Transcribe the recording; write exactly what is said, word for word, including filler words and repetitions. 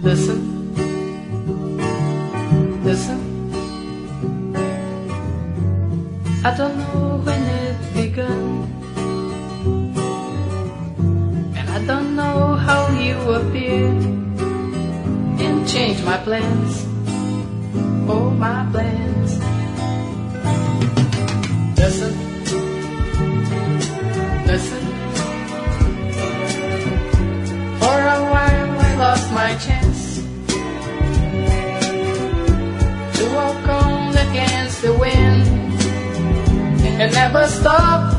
Listen, listen. I don't know when it began, and I don't know how you appeared and changed my plans, oh my plans. Listen, listen. For a while I lost my chance to walk on against the wind and never stop